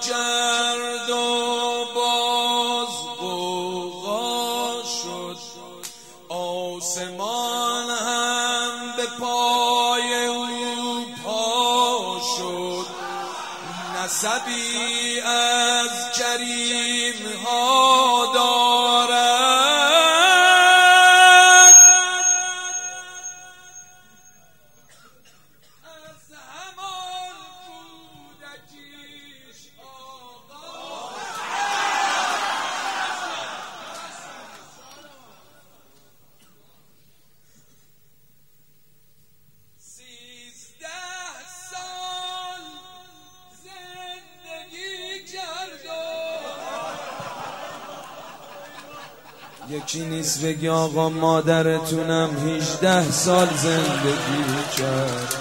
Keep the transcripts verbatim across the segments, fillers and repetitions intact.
کرد و باز غوغا شد، آسمان هم به پای او پا شد. نسبی از کریم ها دارد، از همان کودکیش آغاز. سیزده سال زندگی کرد و یکی نیست بگی آقا مادرتونم هجده سال زندگی کرد.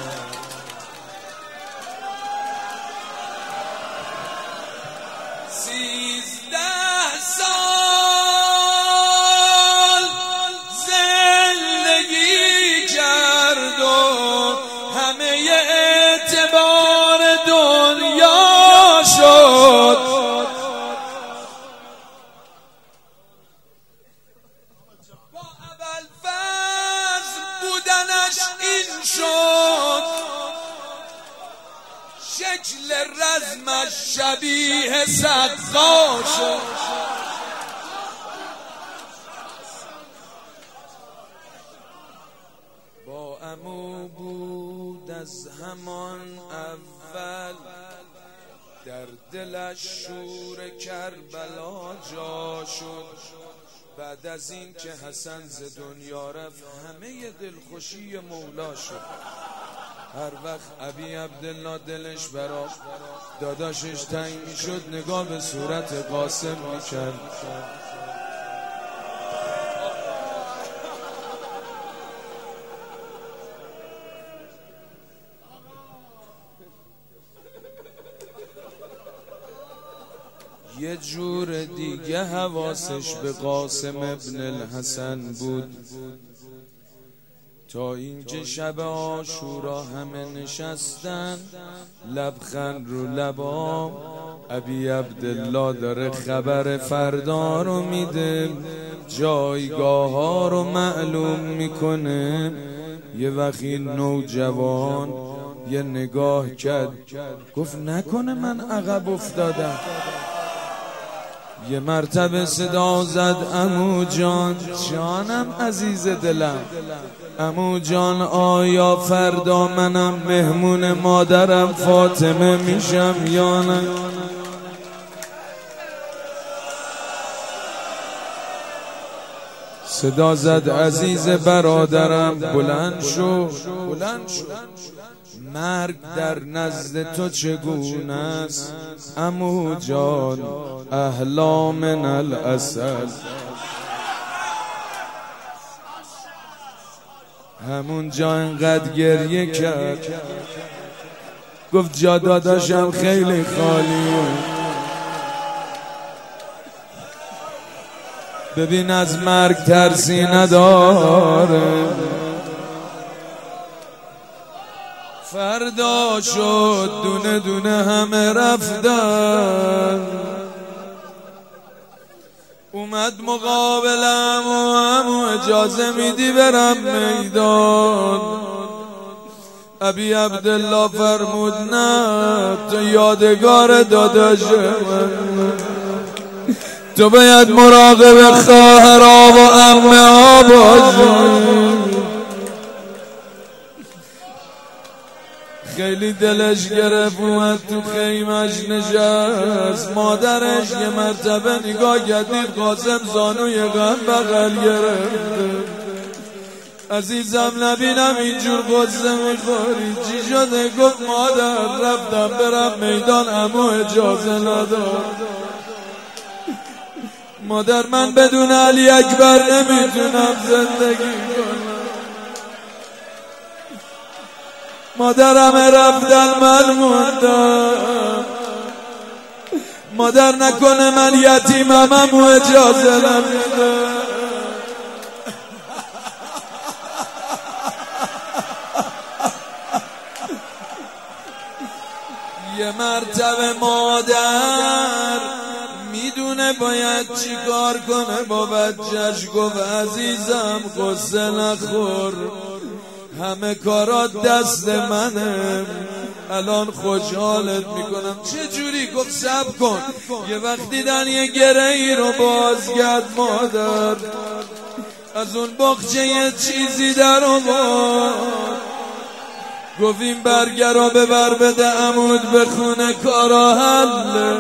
سیزده سال زندگی کرد و همه اعتبار دنیا شد. با ابوالفضل بودنش این شد، شکل رزمش شبیه سقا شد. با عمو بود از همان اول، در دلش شور کربلا جا شد. بعد از این که حسن ز دنیا رفت همه دلخوشی مولا شد. هر وقت ابی عبدالله دلش برا داداشش تنگ میشد نگاه به صورت قاسم میکرد. یه جور دیگه حواسش به قاسم ابن الحسن بود، تا اینکه شب عاشورا همه نشستن لبخند رو لبام. ابی عبدالله داره خبر فردا رو میده، جایگاه ها رو معلوم میکنه. یه وقتی نوجوان یه نگاه کرد، گفت نکنه من عقب افتادم. یه مرتبه صدا زد عمو جان، جانم عزیز دلم، عمو جان آیا فردا منم مهمون مادرم فاطمه میشم یا نه؟ صدا زد عزیز برادرم بلند شو بلند شو، مرگ در نزد تو چگونه است عمو جان؟ احلا من العسل. همون جا انقدر گریه کرد، گفت جا داداشم خیلی خالیه. ببین از مرگ ترسی نداره. فردا شد دونه دونه همه رفتن، اومد مقابلم و همو اجازه میدی برم میدان. ابی عبدالله فرمود نه، تو یادگار داداش من، تو باید مراقب خواهرها و عمه ها باشی. خیلی دلش گرفت، اومد تو خیمش نشست. مادرش یه مرتبه نگاه گردید، قاسم زانوی غم بغل گرفت. عزیزم نبینم اینجور قصه میخوری، چی شده؟ گفت مادر رفتم برم میدان، عمو اجازه نداد. مادر من بدون علی اکبر نمیتونم زندگی کنم. مادرم رفتن من موندم. مادر نکنه من یتیمم، عمو اجازه نمیده. یه مرتبه مادر میدونه باید چی کار کنه با بچهش، گفت عزیزم قصه نخور، همه کارات دست منه، الان خوشحالت میکنم. چه جوری؟ گفت صبر کن. یه وقت دیدن یه گره ای رو باز کرد مادر، از اون باغچه یه چیزی در آورد، گفت این برگه را ببر بده عمود بخونه کارا حله.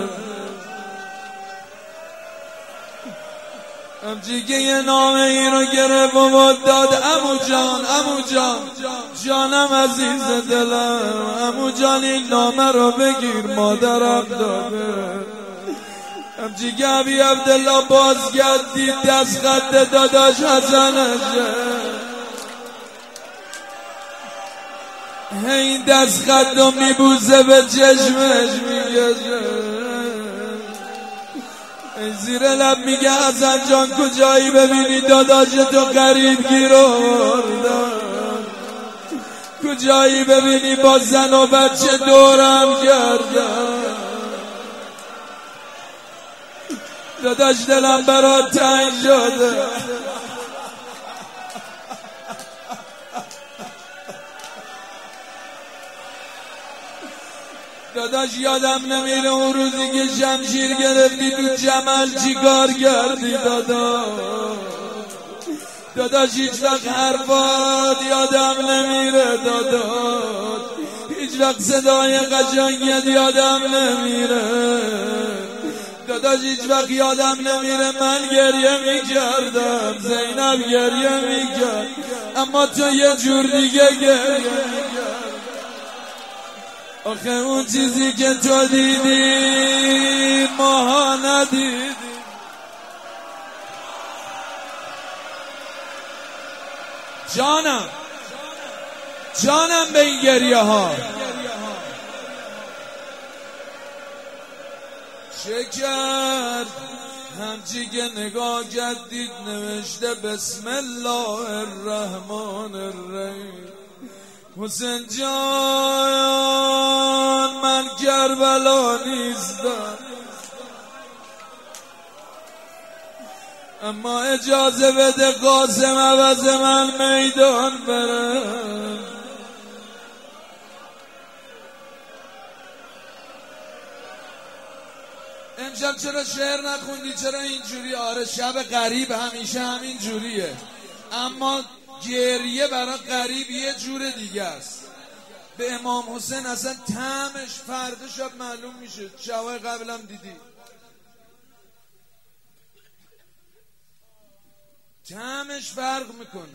همچی یه نامه ای رو گرفت و داد عمو جان، عمو جان، جانم عزیز دلم، عمو جان این نامه رو بگیر مادرم داده. همچی که عبی عبدالله بازگرد دید دست خط داداش حسنشه، این دست خط رو میبوزه به چشمش میگه، زیر لب میگه حسن جان کجایی ببینی داداش تو غریب گیر آوردن، کجایی ببینی با زن و بچه دورم گردن، داداش دلم برات تنگ شده. داداش یادم نمیره اون روزی که شمشیر گرفتی تو جمل چی کار کردی داداش، داداش هیچ وقت حرفات یادم نمیره داداش، هیچ وقت صدای قشنگت یادم نمیره داداش، هیچ وقت یادم نمیره من گریه میکردم، زینب گریه میکرد، اما تو یه جور دیگه گریه میکرد. آخه اون چیزی که تو دیدی ماها ندیدی. جانم جانم به این گریه ها چه کرد؟ همچی که نگاه کردید نوشته بسم الله الرحمن الرحیم. حسین جان من کربلا نیستم، اما اجازه بده قاسم عوض من میدان بره. امشب چرا شعر نخوندی؟ چرا اینجوری؟ آره شب غریب همیشه همین جوریه، اما گریه برای غریب یه جور دیگه است. به امام حسین اصلا طعمش فردا شب معلوم میشه، شبای قبلم دیدی طعمش فرق میکنه.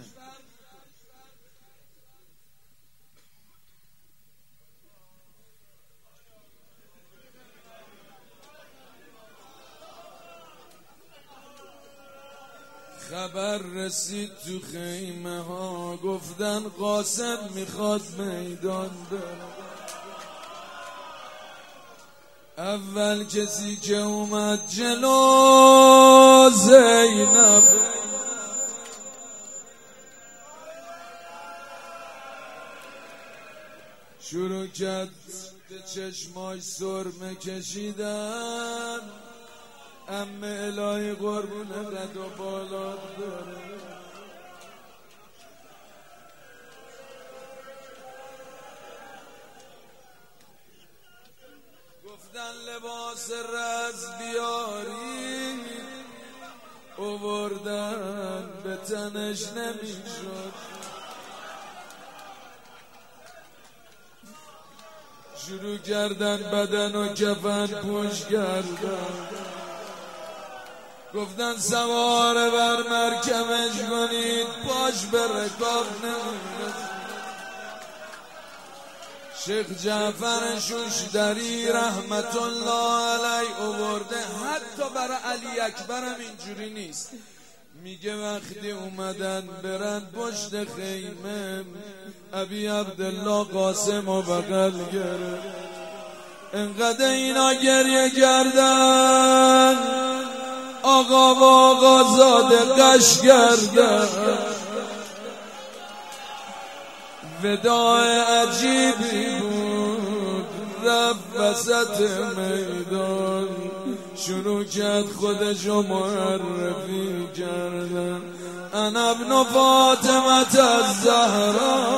خبر رسید تو خیمه ها، گفتن قاسم میخواد میدان بره. اول کسی که اومد جلو زینب، شروع کرد به چشماش سرمه کشیدن، امه الهی قربون قد و بالات داره. گفتن لباس رز بیاری، اووردن به تنش نمیشد، شروع کردن بدن و کفن پوش کردن، گفتن سواره بر مرکبش کنید پاش به رکاب نمیرسید. شیخ جعفر شوشتری رحمت الله علیه آورده، حتی برای علی اکبر هم اینجوری نیست، میگه وقتی اومدن برن پشت خیمه، ابی عبدالله قاسم و بغل گرفت، انقدر اینا گریه کردن آقا و آقا زاده قش کردن. وداع عجیبی بود، رفت وسط میدان، شروع کرد خودشو معرفی کردن. انا ابن فاطمه الزهرا،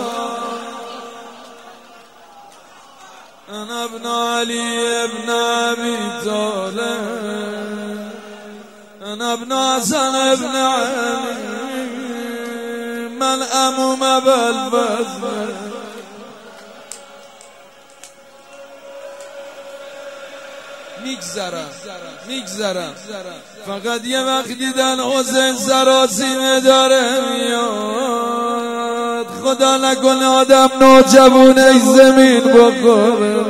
انا ابن علی ابن ابی طالب، انا ابن حسن ابن علی، من عموم بالفضل. میگذرم میگذرم فقط یه وقت دیدن حسین سراسیمه داره میاد، خدا نکنه آدم نوجوونه زمین بخوره.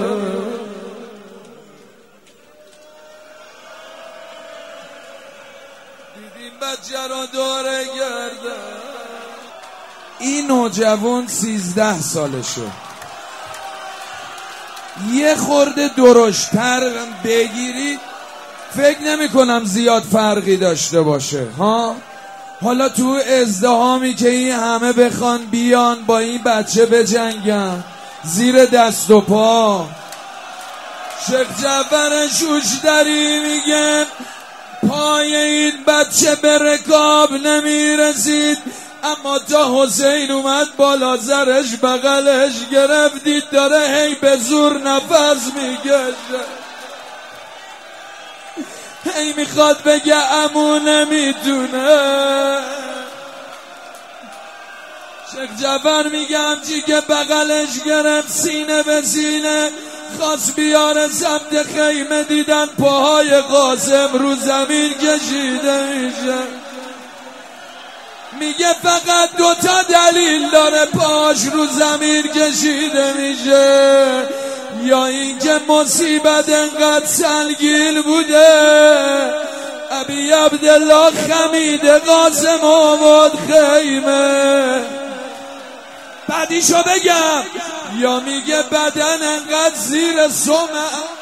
دیدیم بچه را دوره گردن. این نوجوان سیزده سالشه، یه خورده درشتر بگیرید فکر نمی کنم زیاد فرقی داشته باشه ها. حالا تو ازدحامی که این همه بخوان بیان با این بچه بجنگن زیر دست و پا، شیخ جعفر شوشتری میگه پای این بچه به رکاب نمی رسید، اما تا حسین اومد بالا زرش بغلش گرفتید داره هی به زور نفس میکشه، هی میخواد بگه عمو نمیتونه. شیخ جعفر میگه همچی که بغلش گرفت سینه به سینه خواست بیاره سمت خیمه، دیدن پاهای قاسم رو زمین کشیده میشه. میگه فقط دوتا دلیل داره پاش رو زمین کشیده میشه، یا اینکه مصیبت انقدر سنگین بوده ابی عبدالله خمید قاسم آمد خیمه. بعدیشو بگم، یا میگه بدن انقدر زیر سمع